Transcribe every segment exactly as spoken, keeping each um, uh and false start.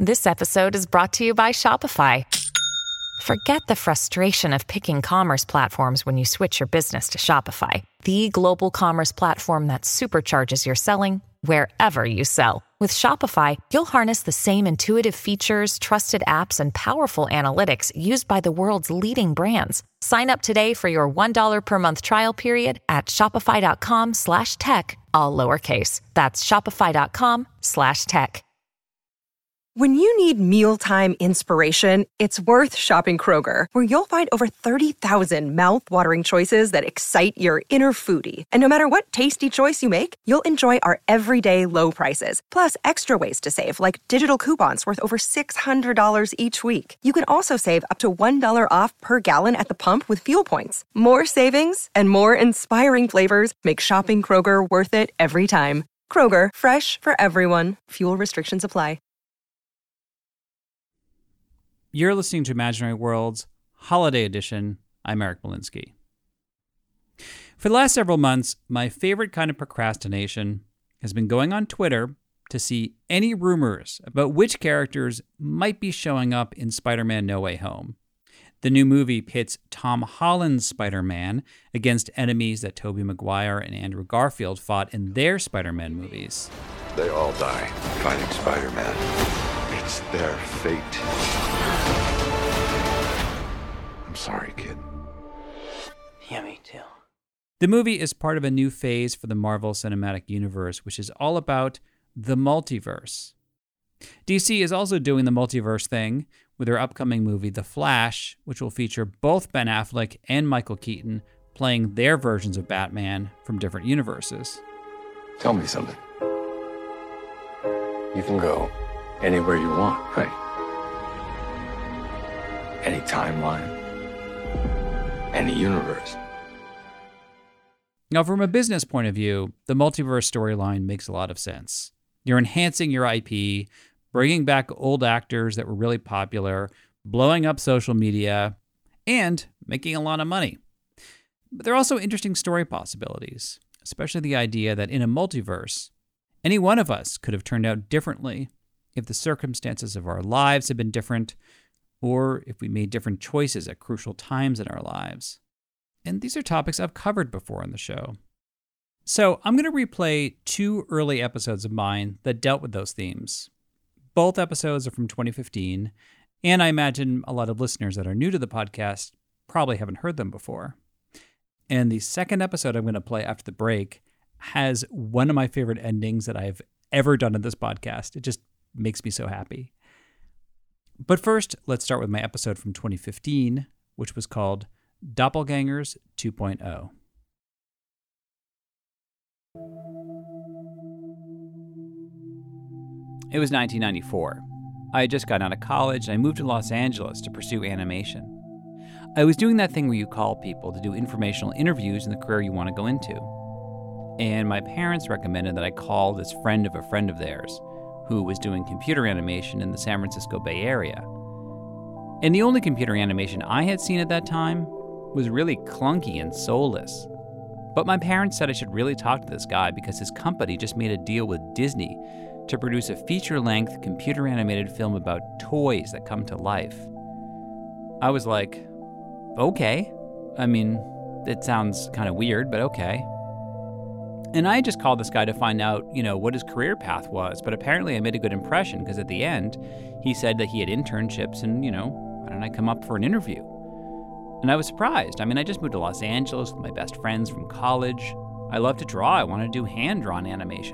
This episode is brought to you by Shopify. Forget the frustration of picking commerce platforms when you switch your business to Shopify, the global commerce platform that supercharges your selling wherever you sell. With Shopify, you'll harness the same intuitive features, trusted apps, and powerful analytics used by the world's leading brands. Sign up today for your one dollar per month trial period at shopify.com slash tech, all lowercase. That's shopify.com slash tech. When you need mealtime inspiration, it's worth shopping Kroger, where you'll find over thirty thousand mouth-watering choices that excite your inner foodie. And no matter what tasty choice you make, you'll enjoy our everyday low prices, plus extra ways to save, like digital coupons worth over six hundred dollars each week. You can also save up to one dollar off per gallon at the pump with fuel points. More savings and more inspiring flavors make shopping Kroger worth it every time. Kroger, fresh for everyone. Fuel restrictions apply. You're listening to Imaginary Worlds, Holiday Edition. I'm Eric Molinsky. For the last several months, my favorite kind of procrastination has been going on Twitter to see any rumors about which characters might be showing up in Spider-Man No Way Home. The new movie pits Tom Holland's Spider-Man against enemies that Tobey Maguire and Andrew Garfield fought in their Spider-Man movies. They all die fighting Spider-Man. It's their fate. I'm sorry, kid. Yeah, me too. The movie is part of a new phase for the Marvel Cinematic Universe, which is all about the multiverse. D C is also doing the multiverse thing with their upcoming movie, The Flash, which will feature both Ben Affleck and Michael Keaton playing their versions of Batman from different universes. Tell me something. You can go anywhere you want, right? Any timeline, any universe. Now, from a business point of view, the multiverse storyline makes a lot of sense. You're enhancing your I P, bringing back old actors that were really popular, blowing up social media, and making a lot of money. But there are also interesting story possibilities, especially the idea that in a multiverse, any one of us could have turned out differently if the circumstances of our lives had been different, or if we made different choices at crucial times in our lives. And these are topics I've covered before on the show. So I'm going to replay two early episodes of mine that dealt with those themes. Both episodes are from twenty fifteen, and I imagine a lot of listeners that are new to the podcast probably haven't heard them before. And the second episode I'm going to play after the break has one of my favorite endings that I've ever done in this podcast. It just makes me so happy. But first, let's start with my episode from twenty fifteen, which was called Doppelgangers two point oh. It was nineteen ninety-four. I had just gotten out of college and I moved to Los Angeles to pursue animation. I was doing that thing where you call people to do informational interviews in the career you want to go into. And my parents recommended that I call this friend of a friend of theirs who was doing computer animation in the San Francisco Bay Area. And the only computer animation I had seen at that time was really clunky and soulless. But my parents said I should really talk to this guy because his company just made a deal with Disney to produce a feature-length computer-animated film about toys that come to life. I was like, okay. I mean, it sounds kind of weird, but okay. And I just called this guy to find out, you know, what his career path was. But apparently I made a good impression because at the end, he said that he had internships and, you know, why don't I come up for an interview? And I was surprised. I mean, I just moved to Los Angeles with my best friends from college. I love to draw. I want to do hand-drawn animation.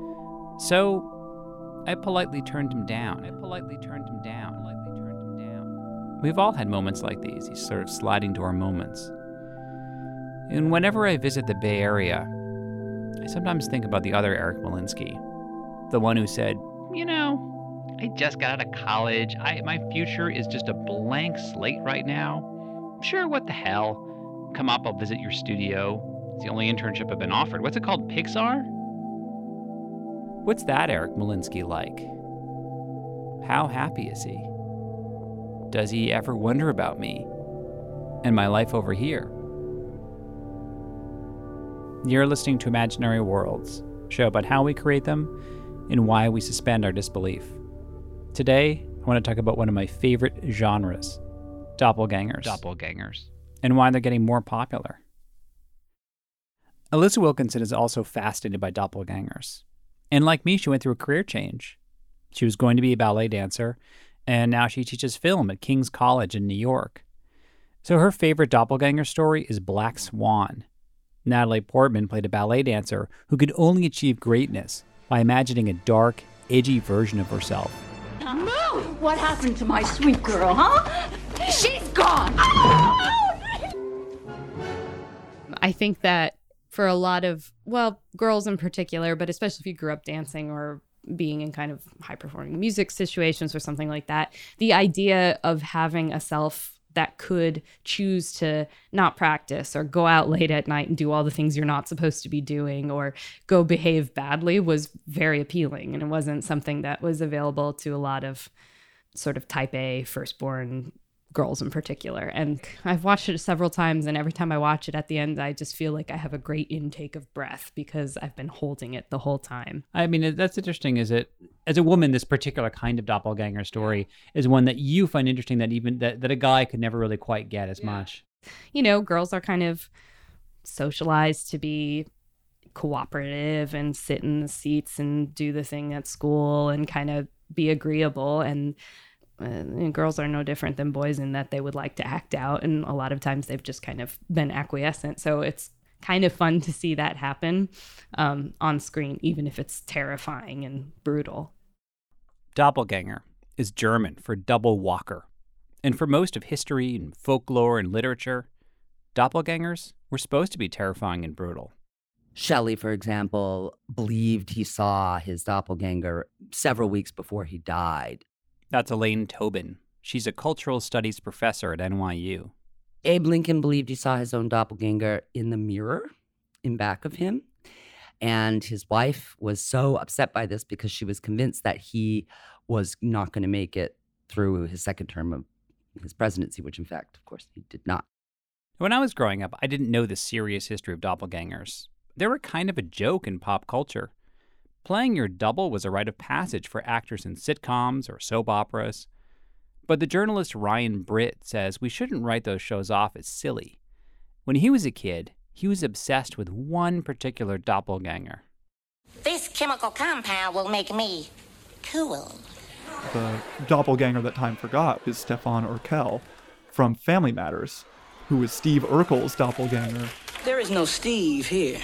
So I politely turned him down. I politely turned him down. Politely turned him down. We've all had moments like these, these sort of sliding door moments. And whenever I visit the Bay Area, I sometimes think about the other Eric Molinsky, the one who said, you know, I just got out of college. I, my future is just a blank slate right now. Sure, what the hell? Come up, I'll visit your studio. It's the only internship I've been offered. What's it called, Pixar? What's that Eric Molinsky like? How happy is he? Does he ever wonder about me and my life over here? You're listening to Imaginary Worlds, a show about how we create them and why we suspend our disbelief. Today, I want to talk about one of my favorite genres, doppelgangers. Doppelgangers. And why they're getting more popular. Alyssa Wilkinson is also fascinated by doppelgangers. And like me, she went through a career change. She was going to be a ballet dancer, and now she teaches film at King's College in New York. So her favorite doppelganger story is Black Swan. Natalie Portman played a ballet dancer who could only achieve greatness by imagining a dark, edgy version of herself. Move! What happened to my sweet girl, huh? She's gone! I think that for a lot of, well, girls in particular, but especially if you grew up dancing or being in kind of high-performing music situations or something like that, the idea of having a self that could choose to not practice or go out late at night and do all the things you're not supposed to be doing or go behave badly was very appealing. And it wasn't something that was available to a lot of sort of type A firstborn girls in particular. And I've watched it several times, and every time I watch it at the end, I just feel like I have a great intake of breath because I've been holding it the whole time. I mean, that's interesting, is it? As a woman, this particular kind of doppelganger story is one that you find interesting, that even that, that a guy could never really quite get as yeah. much. You know, girls are kind of socialized to be cooperative and sit in the seats and do the thing at school and kind of be agreeable. And Uh, girls are no different than boys in that they would like to act out, and a lot of times they've just kind of been acquiescent. So it's kind of fun to see that happen um, on screen, even if it's terrifying and brutal. Doppelganger is German for double walker. And for most of history and folklore and literature, doppelgangers were supposed to be terrifying and brutal. Shelley, for example, believed he saw his doppelganger several weeks before he died. That's Elaine Tobin. She's a cultural studies professor at N Y U. Abe Lincoln believed he saw his own doppelganger in the mirror in back of him. And his wife was so upset by this because she was convinced that he was not going to make it through his second term of his presidency, which in fact, of course, he did not. When I was growing up, I didn't know the serious history of doppelgangers. They were kind of a joke in pop culture. Playing your double was a rite of passage for actors in sitcoms or soap operas. But the journalist Ryan Britt says we shouldn't write those shows off as silly. When he was a kid, he was obsessed with one particular doppelganger. This chemical compound will make me cool. The doppelganger that time forgot is Stefan Urkel from Family Matters, who is Steve Urkel's doppelganger. There is no Steve here.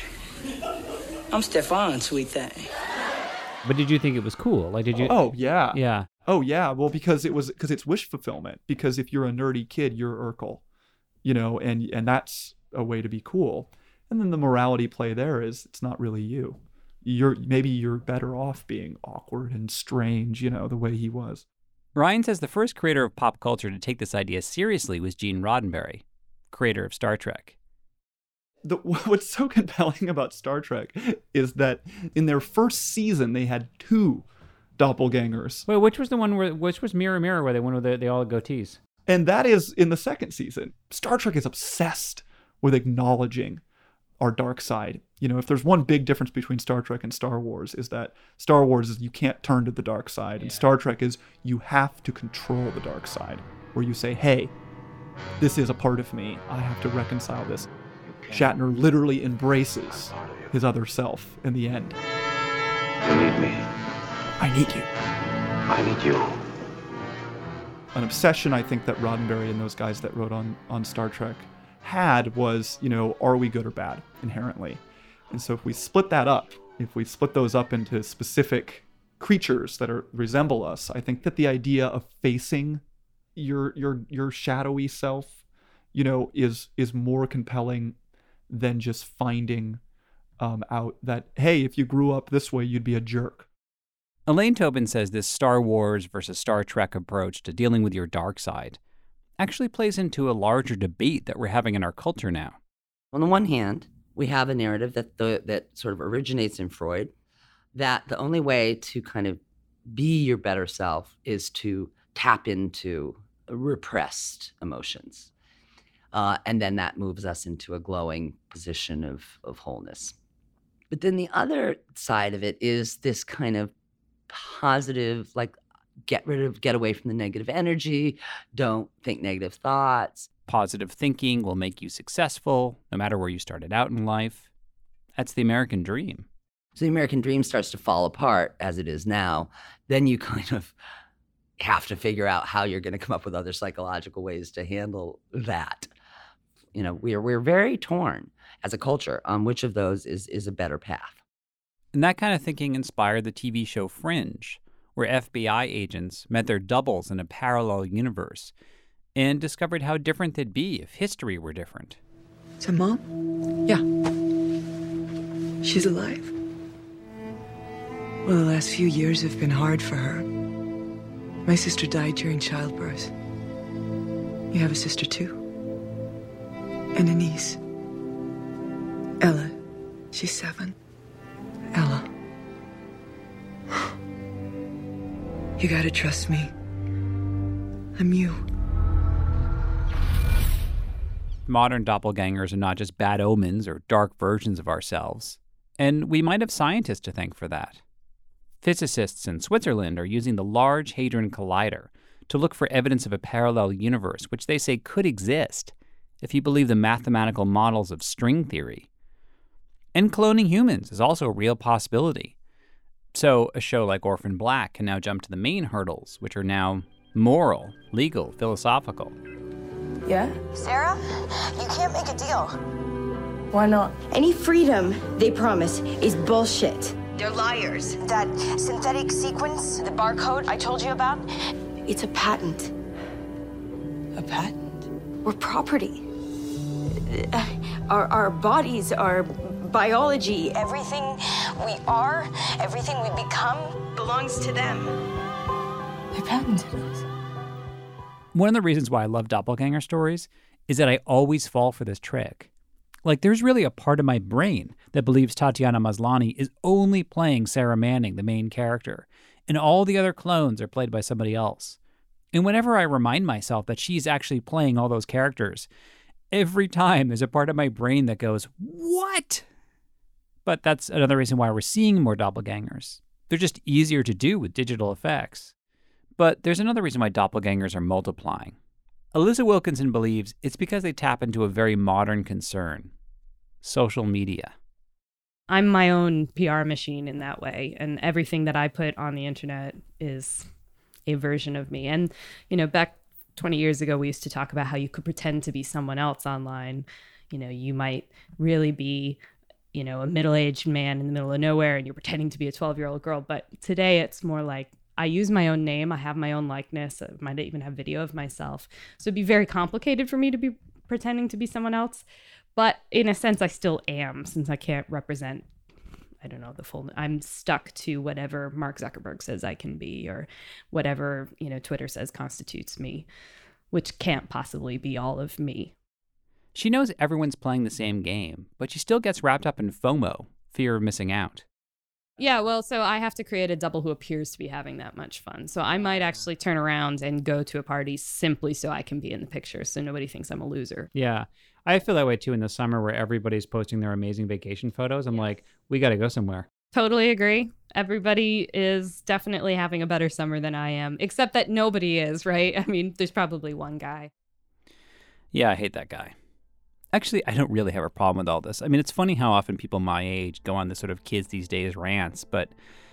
I'm Stefan, sweet thing. But did you think it was cool? Like, did you? Oh, yeah. Yeah. Oh, yeah. Well, because it was because it's wish fulfillment. Because if you're a nerdy kid, you're Urkel, you know, and and that's a way to be cool. And then the morality play there is it's not really you. You're maybe you're better off being awkward and strange, you know, the way he was. Ryan says the first creator of pop culture to take this idea seriously was Gene Roddenberry, creator of Star Trek. The, what's so compelling about Star Trek is that in their first season, they had two doppelgangers. Wait, which was the one where, which was Mirror Mirror, where they went with the, they all had goatees? And that is in the second season. Star Trek is obsessed with acknowledging our dark side. You know, if there's one big difference between Star Trek and Star Wars, is that Star Wars is you can't turn to the dark side. Yeah. And Star Trek is you have to control the dark side, where you say, hey, this is a part of me. I have to reconcile this. Shatner literally embraces his other self in the end. You need me. I need you. I need you. An obsession I think that Roddenberry and those guys that wrote on, on Star Trek had was, you know, are we good or bad inherently? And so if we split that up, if we split those up into specific creatures that are resemble us, I think that the idea of facing your your your shadowy self, you know, is is more compelling than just finding um, out that, hey, if you grew up this way, you'd be a jerk. Elaine Tobin says this Star Wars versus Star Trek approach to dealing with your dark side actually plays into a larger debate that we're having in our culture now. On the one hand, we have a narrative that the, that sort of originates in Freud, that the only way to kind of be your better self is to tap into repressed emotions. Uh, and then that moves us into a glowing position of, of wholeness. But then the other side of it is this kind of positive, like get rid of, get away from the negative energy. Don't think negative thoughts. Positive thinking will make you successful, no matter where you started out in life. That's the American dream. So the American dream starts to fall apart as it is now. Then you kind of have to figure out how you're going to come up with other psychological ways to handle that. You know, we're we're very torn as a culture on which of those is is a better path. And that kind of thinking inspired the T V show Fringe, where F B I agents met their doubles in a parallel universe and discovered how different they'd be if history were different. So, Mom? Yeah. She's alive. Well, the last few years have been hard for her. My sister died during childbirth. You have a sister, too? And a niece. Ella. She's seven. Ella. You gotta trust me. I'm you. Modern doppelgangers are not just bad omens or dark versions of ourselves. And we might have scientists to thank for that. Physicists in Switzerland are using the Large Hadron Collider to look for evidence of a parallel universe, which they say could exist if you believe the mathematical models of string theory. And cloning humans is also a real possibility. So a show like Orphan Black can now jump to the main hurdles, which are now moral, legal, philosophical. Yeah? Sarah, you can't make a deal. Why not? Any freedom they promise is bullshit. They're liars. That synthetic sequence, the barcode I told you about, it's a patent. A patent? We're property. Our, our bodies, our biology, everything we are, everything we become belongs to them. They patented us. One of the reasons why I love doppelganger stories is that I always fall for this trick. Like, there's really a part of my brain that believes Tatiana Maslany is only playing Sarah Manning, the main character, and all the other clones are played by somebody else. And whenever I remind myself that she's actually playing all those characters, every time there's a part of my brain that goes, what? But that's another reason why we're seeing more doppelgangers. They're just easier to do with digital effects. But there's another reason why doppelgangers are multiplying. Alyssa Wilkinson believes it's because they tap into a very modern concern: social media. I'm my own P R machine in that way, and everything that I put on the internet is a version of me. And, you know, back twenty years ago, we used to talk about how you could pretend to be someone else online. You know, you might really be, you know, a middle-aged man in the middle of nowhere and you're pretending to be a twelve-year-old girl. But today it's more like, I use my own name. I have my own likeness. I might even have video of myself. So it'd be very complicated for me to be pretending to be someone else. But in a sense, I still am, since I can't represent, I don't know, the full, I'm stuck to whatever Mark Zuckerberg says I can be, or whatever, you know, Twitter says constitutes me, which can't possibly be all of me. She knows everyone's playing the same game, but she still gets wrapped up in FOMO, fear of missing out. Yeah, well, so I have to create a double who appears to be having that much fun. So I might actually turn around and go to a party simply so I can be in the picture, so nobody thinks I'm a loser. Yeah, I feel that way too in the summer where everybody's posting their amazing vacation photos. I'm like, we got to go somewhere. Totally agree. Everybody is definitely having a better summer than I am, except that nobody is, right? I mean, there's probably one guy. Yeah, I hate that guy. Actually, I don't really have a problem with all this. I mean, it's funny how often people my age go on this sort of kids these days rants, but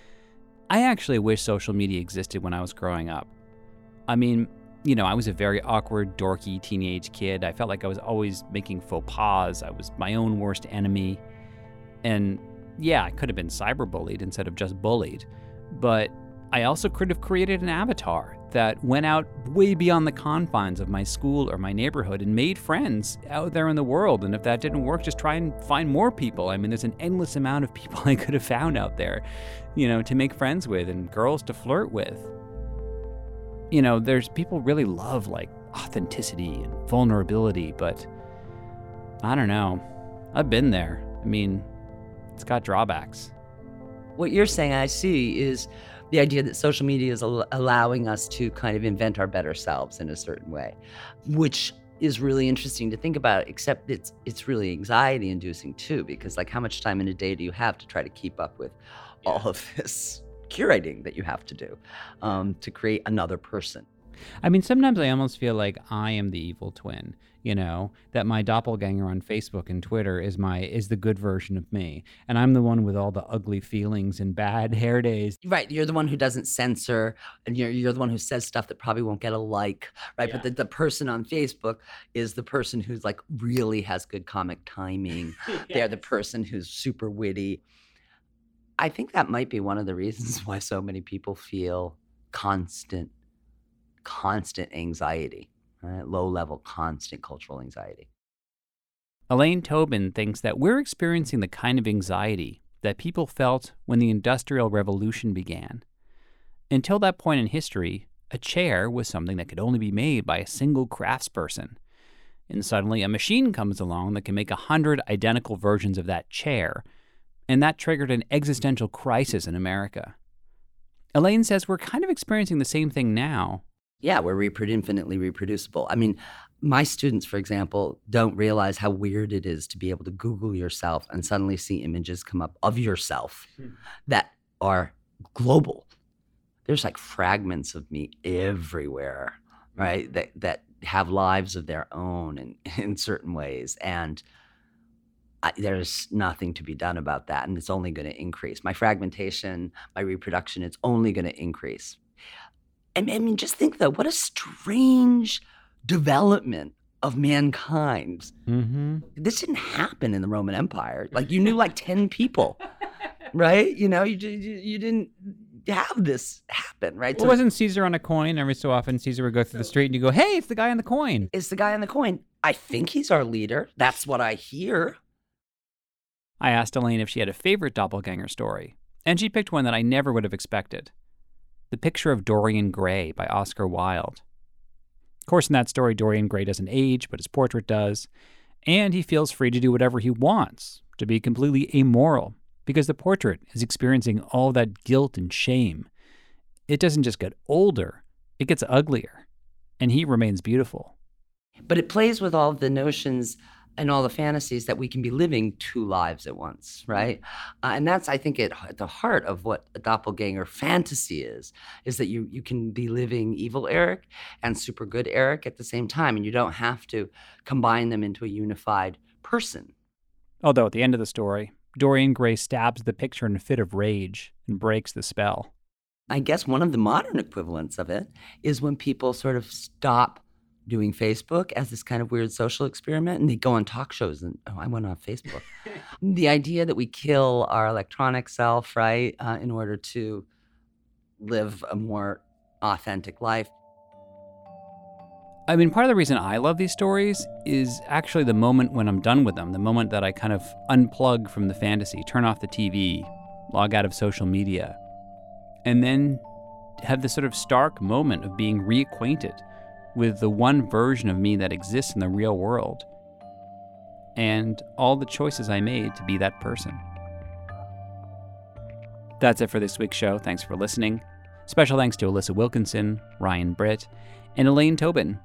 I actually wish social media existed when I was growing up. I mean, you know, I was a very awkward, dorky teenage kid. I felt like I was always making faux pas. I was my own worst enemy. And yeah, I could have been cyberbullied instead of just bullied. But I also could have created an avatar that went out way beyond the confines of my school or my neighborhood and made friends out there in the world. And if that didn't work, just try and find more people. I mean, there's an endless amount of people I could have found out there, you know, to make friends with and girls to flirt with. You know, there's people really love like authenticity and vulnerability, but I don't know. I've been there. I mean, it's got drawbacks. What you're saying, I see, is the idea that social media is al- allowing us to kind of invent our better selves in a certain way, which is really interesting to think about, except it's it's really anxiety inducing too, because like how much time in a day do you have to try to keep up with all of this curating that you have to do um, to create another person. I mean, sometimes I almost feel like I am the evil twin, you know, that my doppelganger on Facebook and Twitter is my is the good version of me. And I'm the one with all the ugly feelings and bad hair days. Right. You're the one who doesn't censor, and you're you're the one who says stuff that probably won't get a like, right? Yeah. But the, the person on Facebook is the person who's like really has good comic timing. Yes. They're the person who's super witty. I think that might be one of the reasons why so many people feel constant constant anxiety, right? Low level, constant cultural anxiety. Elaine Tobin thinks that we're experiencing the kind of anxiety that people felt when the Industrial Revolution began. Until that point in history, a chair was something that could only be made by a single craftsperson. And suddenly a machine comes along that can make a hundred identical versions of that chair, and that triggered an existential crisis in America. Elaine says we're kind of experiencing the same thing now. Yeah, we're reprodu- infinitely reproducible. I mean, my students, for example, don't realize how weird it is to be able to Google yourself and suddenly see images come up of yourself hmm. that are global. There's like fragments of me everywhere, right? That that have lives of their own in, in certain ways. And I, there's nothing to be done about that. And it's only going to increase. My fragmentation, my reproduction, it's only going to increase. I mean, just think, though, what a strange development of mankind. Mm-hmm. This didn't happen in the Roman Empire. Like, you knew like ten people, right? You know, you, you, you didn't have this happen, right? Well, so, wasn't Caesar on a coin? Every so often, Caesar would go through the street and you go, hey, it's the guy on the coin. It's the guy on the coin. I think he's our leader. That's what I hear. I asked Elaine if she had a favorite doppelganger story, and she picked one that I never would have expected. The Picture of Dorian Gray by Oscar Wilde. Of course, in that story, Dorian Gray doesn't age, but his portrait does, and he feels free to do whatever he wants, to be completely amoral, because the portrait is experiencing all that guilt and shame. It doesn't just get older, it gets uglier, and he remains beautiful. But it plays with all the notions and all the fantasies that we can be living two lives at once, right? Uh, and that's, I think, at, at the heart of what a doppelganger fantasy is, is that you you can be living evil Eric and super good Eric at the same time, and you don't have to combine them into a unified person. Although at the end of the story, Dorian Gray stabs the picture in a fit of rage and breaks the spell. I guess one of the modern equivalents of it is when people sort of stop doing Facebook as this kind of weird social experiment, and they go on talk shows and, oh, I went on Facebook. The idea that we kill our electronic self, right, uh, in order to live a more authentic life. I mean, part of the reason I love these stories is actually the moment when I'm done with them, the moment that I kind of unplug from the fantasy, turn off the T V, log out of social media, and then have this sort of stark moment of being reacquainted with the one version of me that exists in the real world, and all the choices I made to be that person. That's it for this week's show. Thanks for listening. Special thanks to Alyssa Wilkinson, Ryan Britt, and Elaine Tobin.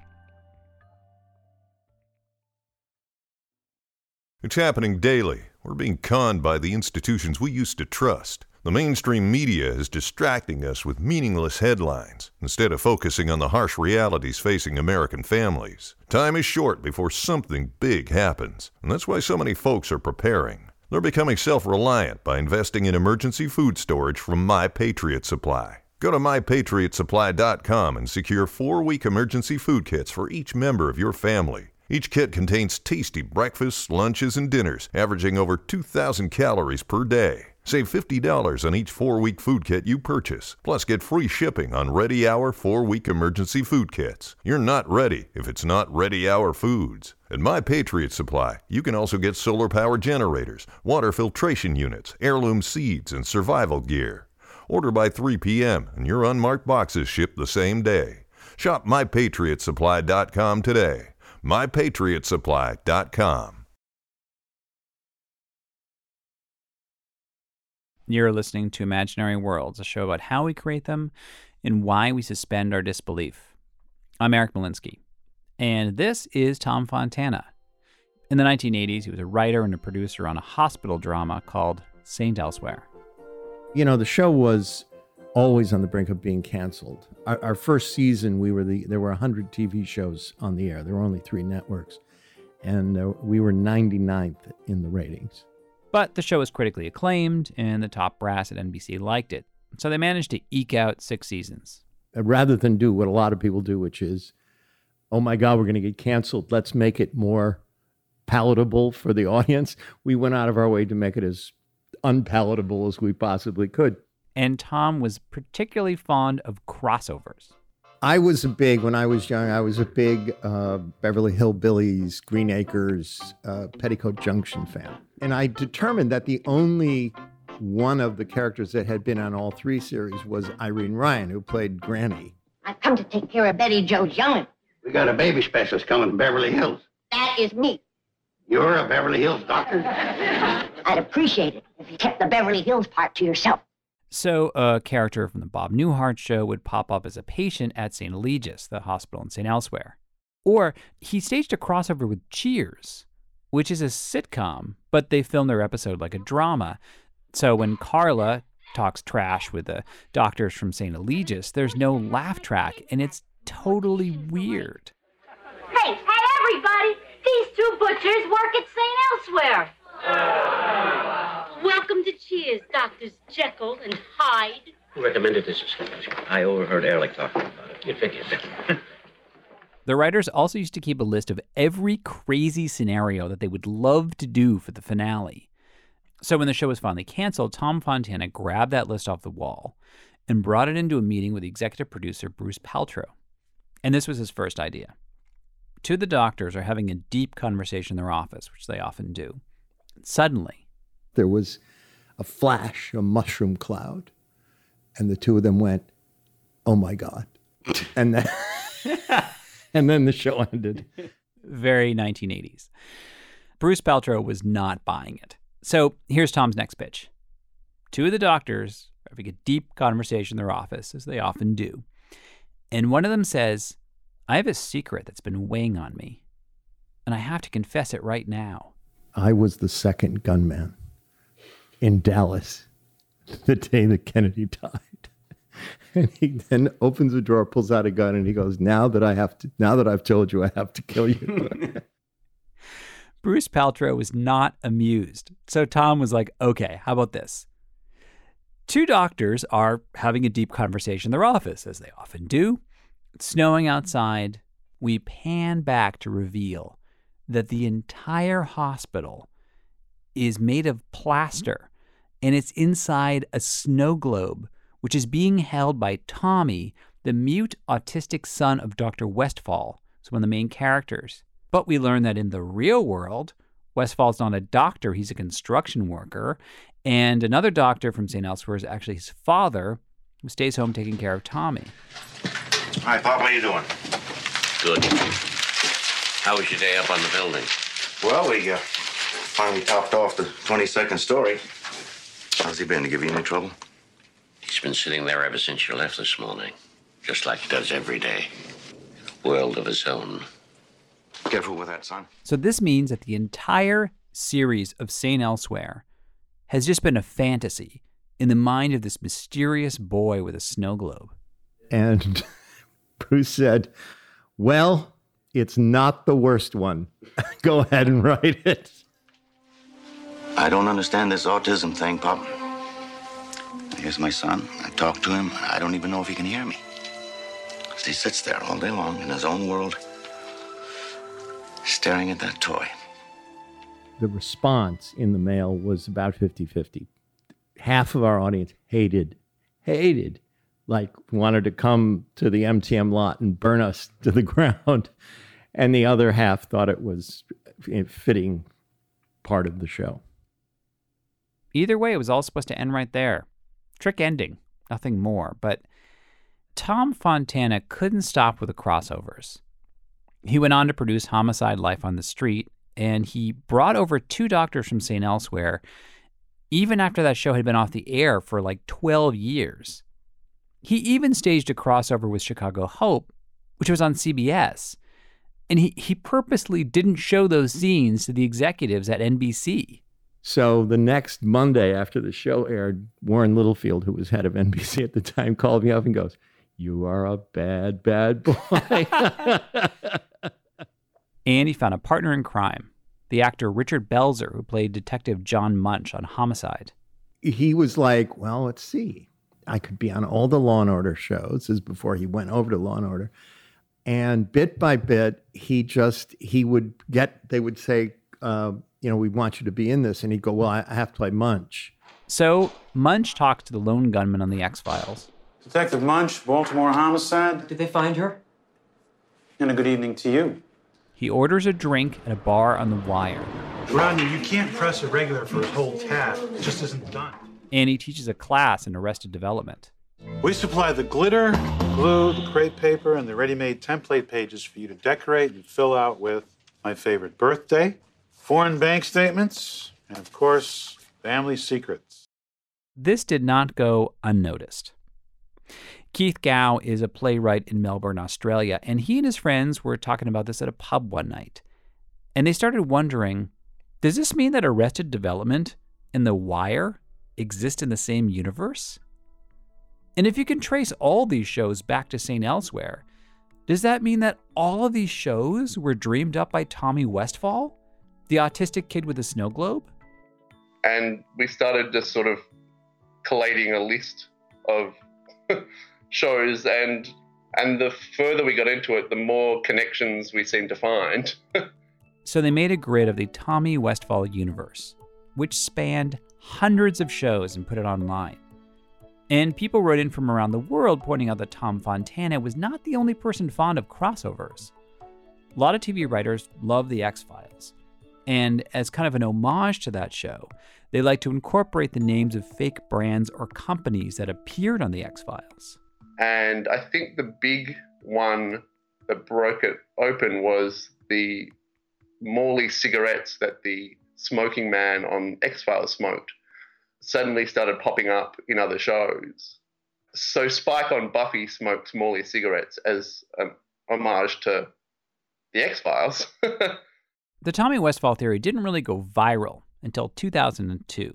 It's happening daily. We're being conned by the institutions we used to trust. The mainstream media is distracting us with meaningless headlines instead of focusing on the harsh realities facing American families. Time is short before something big happens, and that's why so many folks are preparing. They're becoming self-reliant by investing in emergency food storage from My Patriot Supply. Go to my patriot supply dot com and secure four-week emergency food kits for each member of your family. Each kit contains tasty breakfasts, lunches, and dinners, averaging over two thousand calories per day. Save fifty dollars on each four-week food kit you purchase. Plus, get free shipping on Ready Hour four-week emergency food kits. You're not ready if it's not Ready Hour Foods. At My Patriot Supply, you can also get solar power generators, water filtration units, heirloom seeds, and survival gear. Order by three p.m. and your unmarked boxes ship the same day. Shop my patriot supply dot com today. my patriot supply dot com. You're listening to Imaginary Worlds, a show about how we create them and why we suspend our disbelief. I'm Eric Malinsky, and this is Tom Fontana. In the nineteen eighties, he was a writer and a producer on a hospital drama called Saint Elsewhere. You know, the show was always on the brink of being canceled. Our, our first season, we were the there were one hundred T V shows on the air. There were only three networks, and uh, we were ninety-ninth in the ratings. But the show was critically acclaimed, and the top brass at N B C liked it. So they managed to eke out six seasons. Uh, rather than do what a lot of people do, which is, oh my God, we're going to get canceled. Let's make it more palatable for the audience. We went out of our way to make it as unpalatable as we possibly could. And Tom was particularly fond of crossovers. I was a big, when I was young, I was a big uh, Beverly Hillbillies, Green Acres, uh, Petticoat Junction fan. And I determined that the only one of the characters that had been on all three series was Irene Ryan, who played Granny. I've come to take care of Betty Jo Young'un. We got a baby specialist coming from Beverly Hills. That is me. You're a Beverly Hills doctor? I'd appreciate it if you kept the Beverly Hills part to yourself. So a character from the Bob Newhart show would pop up as a patient at Saint Eligius, the hospital in Saint Elsewhere. Or he staged a crossover with Cheers, which is a sitcom, but they filmed their episode like a drama. So when Carla talks trash with the doctors from Saint Eligius, there's no laugh track, and it's totally weird. Hey, hey, everybody! These two butchers work at Saint Elsewhere. Welcome to Cheers, Doctors Jekyll and Hyde. Who recommended this establishment? I overheard Ehrlich talking about it. You figured that. The writers also used to keep a list of every crazy scenario that they would love to do for the finale. So when the show was finally canceled, Tom Fontana grabbed that list off the wall and brought it into a meeting with the executive producer, Bruce Paltrow. And this was his first idea. Two of the doctors are having a deep conversation in their office, which they often do. Suddenly, there was a flash, a mushroom cloud, and the two of them went, oh my God. And then, and then the show ended. Very nineteen eighties. Bruce Paltrow was not buying it. So here's Tom's next pitch. Two of the doctors are having a deep conversation in their office, as they often do. And one of them says, I have a secret that's been weighing on me, and I have to confess it right now. I was the second gunman in Dallas the day that Kennedy died. And he then opens a drawer, pulls out a gun, and he goes, now that I have to, now that I've told you, I have to kill you. Bruce Paltrow was not amused. So Tom was like, okay, how about this? Two doctors are having a deep conversation in their office, as they often do. It's snowing outside. We pan back to reveal that the entire hospital is made of plaster, and it's inside a snow globe, which is being held by Tommy, the mute autistic son of Doctor Westfall. It's one of the main characters. But we learn that in the real world, Westfall's not a doctor, he's a construction worker. And another doctor from Saint Elsewhere is actually his father, who stays home taking care of Tommy. Hi, Pop, how you doing? Good. How was your day up on the building? Well, we uh, finally topped off the twenty-second story. How's he been? To give you any trouble? He's been sitting there ever since you left this morning, just like he does every day. In a world of his own. Careful with that, son. So this means that the entire series of Saint Elsewhere has just been a fantasy in the mind of this mysterious boy with a snow globe. And Bruce said, well, it's not the worst one. Go ahead and write it. I don't understand this autism thing, Pop. Here's my son. I talk to him. I don't even know if he can hear me. He sits there all day long in his own world, staring at that toy. The response in the mail was about fifty-fifty. Half of our audience hated, hated, like wanted to come to the M T M lot and burn us to the ground. And the other half thought it was a fitting part of the show. Either way, it was all supposed to end right there. Trick ending, nothing more. But Tom Fontana couldn't stop with the crossovers. He went on to produce Homicide: Life on the Street, and he brought over two doctors from Saint Elsewhere, even after that show had been off the air for like twelve years. He even staged a crossover with Chicago Hope, which was on C B S, and he, he purposely didn't show those scenes to the executives at N B C. So the next Monday after the show aired, Warren Littlefield, who was head of N B C at the time, called me up and goes, "You are a bad, bad boy." And he found a partner in crime, the actor Richard Belzer, who played Detective John Munch on Homicide. He was like, well, let's see. I could be on all the Law and Order shows. This is before he went over to Law and Order. And bit by bit, he just, he would get, they would say, uh, you know, we want you to be in this. And he'd go, well, I have to play Munch. So Munch talked to the lone gunman on the X-Files. Detective Munch, Baltimore Homicide. Did they find her? And a good evening to you. He orders a drink at a bar on the Wire. Rodney, you can't press a regular for his whole tab. It just isn't done. And he teaches a class in Arrested Development. We supply the glitter, glue, the crepe paper, and the ready-made template pages for you to decorate and fill out with my favorite birthday, foreign bank statements, and of course, family secrets. This did not go unnoticed. Keith Gow is a playwright in Melbourne, Australia, and he and his friends were talking about this at a pub one night. And they started wondering, does this mean that Arrested Development and The Wire exist in the same universe? And if you can trace all these shows back to Saint Elsewhere, does that mean that all of these shows were dreamed up by Tommy Westphall, the autistic kid with a snow globe? And we started just sort of collating a list of shows, and and the further we got into it, the more connections we seemed to find. So they made a grid of the Tommy Westphall universe, which spanned hundreds of shows, and put it online. And people wrote in from around the world pointing out that Tom Fontana was not the only person fond of crossovers. A lot of T V writers love The X-Files. And as kind of an homage to that show, they like to incorporate the names of fake brands or companies that appeared on The X-Files. And I think the big one that broke it open was the Morley cigarettes that the smoking man on X-Files smoked suddenly started popping up in other shows. So Spike on Buffy smokes Morley cigarettes as an homage to the X-Files. The Tommy Westphall theory didn't really go viral until two thousand two.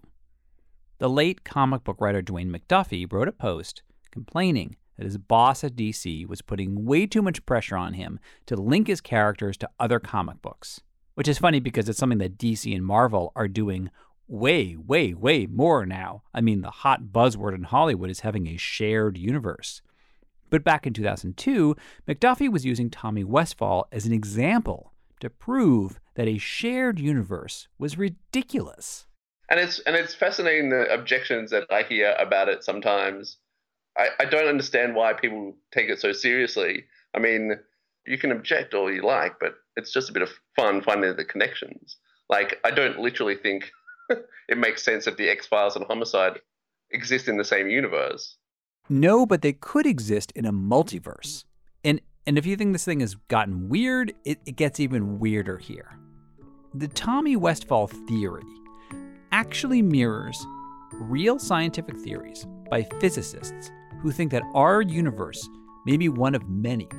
The late comic book writer Dwayne McDuffie wrote a post complaining that his boss at D C was putting way too much pressure on him to link his characters to other comic books, which is funny because it's something that D C and Marvel are doing way, way, way more now. I mean, the hot buzzword in Hollywood is having a shared universe. But back in two thousand two, McDuffie was using Tommy Westphall as an example to prove that a shared universe was ridiculous. And it's and it's fascinating the objections that I hear about it sometimes. I, I don't understand why people take it so seriously. I mean, you can object all you like, but it's just a bit of fun finding the connections. Like, I don't literally think it makes sense that the X-Files and Homicide exist in the same universe. No, but they could exist in a multiverse. And and if you think this thing has gotten weird, it, it gets even weirder here. The Tommy Westphall theory actually mirrors real scientific theories by physicists who think that our universe may be one of many.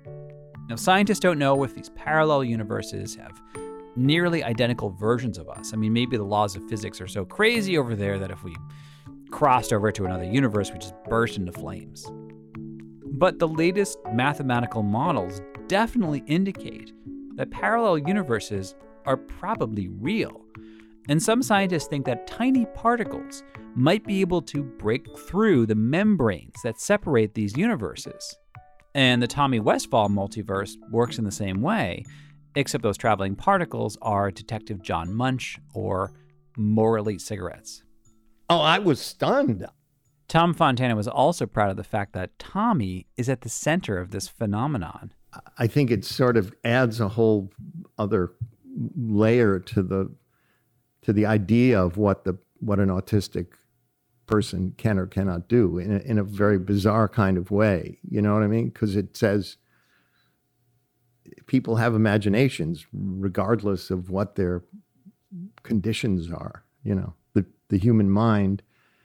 Now, scientists don't know if these parallel universes have nearly identical versions of us. I mean, maybe the laws of physics are so crazy over there that if we crossed over to another universe, we just burst into flames. But the latest mathematical models definitely indicate that parallel universes are probably real. And some scientists think that tiny particles might be able to break through the membranes that separate these universes. And the Tommy Westphall multiverse works in the same way, except those traveling particles are Detective John Munch or more elite cigarettes. Oh, I was stunned. Tom Fontana was also proud of the fact that Tommy is at the center of this phenomenon. I think it sort of adds a whole other layer to the to the idea of what the what an autistic person can or cannot do in a, in a very bizarre kind of way. You know what I mean? Because it says people have imaginations regardless of what their conditions are. You know, the the human mind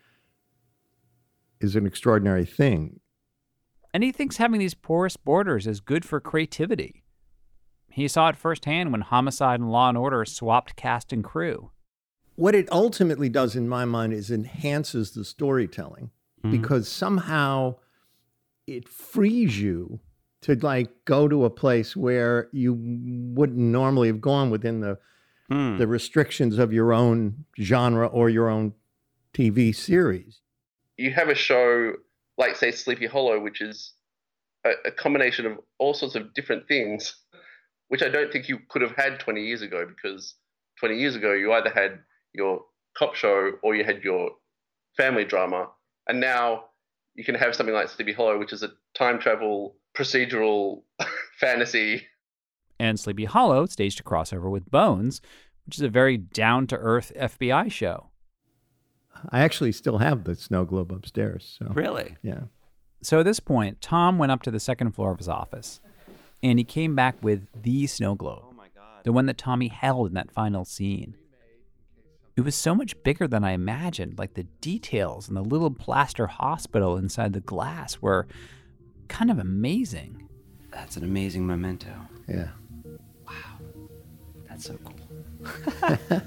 is an extraordinary thing. And he thinks having these porous borders is good for creativity. He saw it firsthand when Homicide and Law and Order swapped cast and crew. what it ultimately does in my mind is enhances the storytelling Mhm. because somehow it frees you to like go to a place where you wouldn't normally have gone within the Hmm. the restrictions of your own genre or your own T V series. You have a show like, say, Sleepy Hollow, which is a, a combination of all sorts of different things, which I don't think you could have had twenty years ago, because twenty years ago you either had your cop show or you had your family drama, and now you can have something like Sleepy Hollow, which is a time travel procedural fantasy. And Sleepy Hollow staged a crossover with Bones, which is a very down-to-earth F B I show. I actually still have the snow globe upstairs. So Really? yeah. So at this point, Tom went up to the second floor of his office, and he came back with the snow globe, the one that Tommy held in that final scene. It was so much bigger than I imagined. Like the details and the little plaster hospital inside the glass were kind of amazing. That's an amazing memento. Yeah. That's so cool.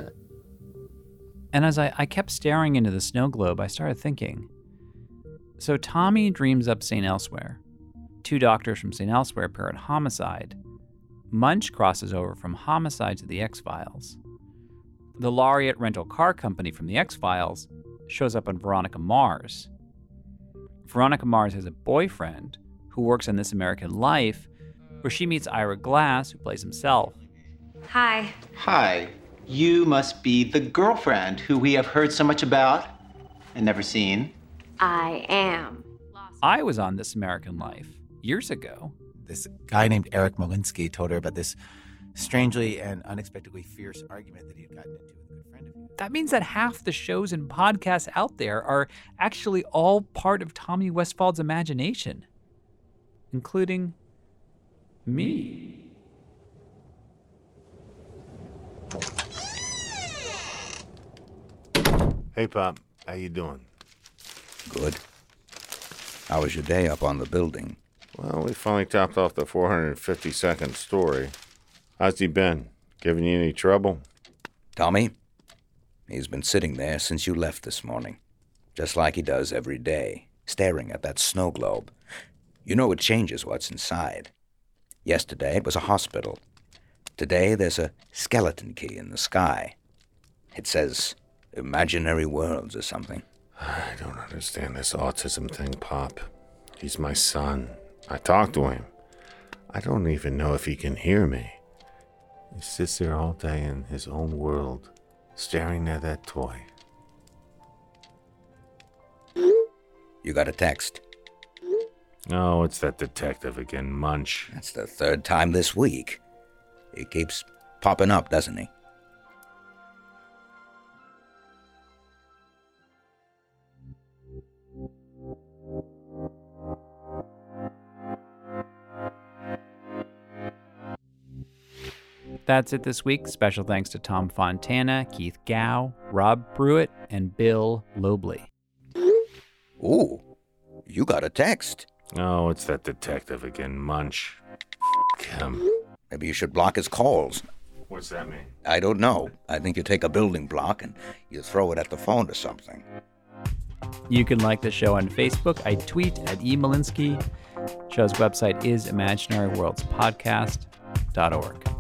And as I, I kept staring into the snow globe, I started thinking, so Tommy dreams up Saint Elsewhere. Two doctors from Saint Elsewhere pair at Homicide. Munch crosses over from Homicide to the X-Files. The Laureate rental car company from the X-Files shows up on Veronica Mars. Veronica Mars has a boyfriend who works on This American Life, where she meets Ira Glass, who plays himself. Hi. Hi. You must be the girlfriend who we have heard so much about and never seen. I am. I was on This American Life years ago. This guy named Eric Molinsky told her about this strangely and unexpectedly fierce argument that he had gotten into with a good friend of his. That means that half the shows and podcasts out there are actually all part of Tommy Westfall's imagination, including me. Hey, Pop. How you doing? Good. How was your day up on the building? Well, we finally topped off the four hundred fifty-second story. How's he been? Giving you any trouble? Tommy? He's been sitting there since you left this morning. Just like he does every day, staring at that snow globe. You know it changes what's inside. Yesterday it was a hospital. Today there's a skeleton key in the sky. It says imaginary worlds or something. I don't understand this autism thing, Pop. He's my son. I talk to him. I don't even know if he can hear me. He sits there all day in his own world, staring at that toy. You got a text. Oh, it's that detective again, Munch. That's the third time this week. He keeps popping up, doesn't he? That's it this week. Special thanks to Tom Fontana, Keith Gow, Rob Pruitt, and Bill Lobley. Ooh, you got a text. Oh, it's that detective again, Munch. F*** him. Maybe you should block his calls. What's that mean? I don't know. I think you take a building block and you throw it at the phone or something. You can like the show on Facebook. I tweet at E. Molinsky. Show's website is imaginary worlds podcast dot org.